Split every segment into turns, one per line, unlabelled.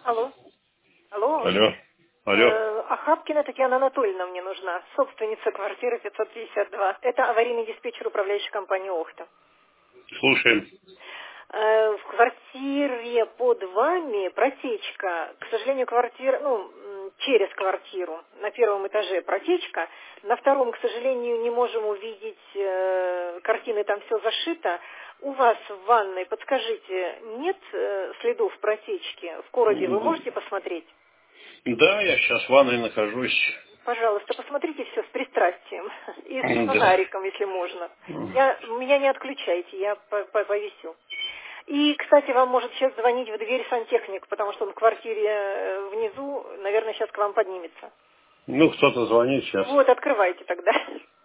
Алло. Алло.
Алло. Алло.
Охапкина Татьяна Анатольевна мне нужна, собственница квартиры 552. Это аварийный диспетчер управляющей компании «Охта».
Слушаем.
В квартире под вами протечка. К сожалению, квартира, через квартиру. На первом этаже протечка. На втором, к сожалению, не можем увидеть картины, там все зашито. У вас в ванной, подскажите, нет следов протечки? В городе вы можете посмотреть?
Да, я сейчас в ванной нахожусь.
Пожалуйста, посмотрите все с пристрастием и с
Да.
фонариком, если можно. Меня не отключайте, я повесю. И, кстати, вам может сейчас звонить в дверь сантехник, потому что он в квартире внизу, наверное, сейчас к вам поднимется.
Ну, кто-то звонит сейчас.
Вот, открывайте тогда.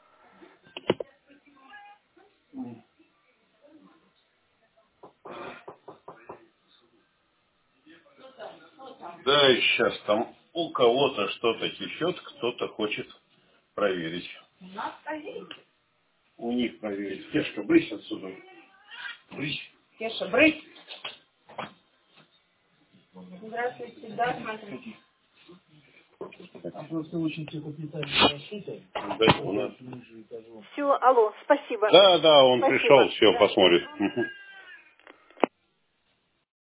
Да, и сейчас там у кого-то что-то течет, кто-то хочет проверить. У них проверить. Кешка, брысь отсюда. Брысь.
Кеша, брысь. Здравствуйте, да, смотрите. Просто очень все капитально расшито.
Да, у нас.
Все, алло, спасибо.
Да, он
Спасибо,
пришел, все,
да.
посмотрит. Мгм.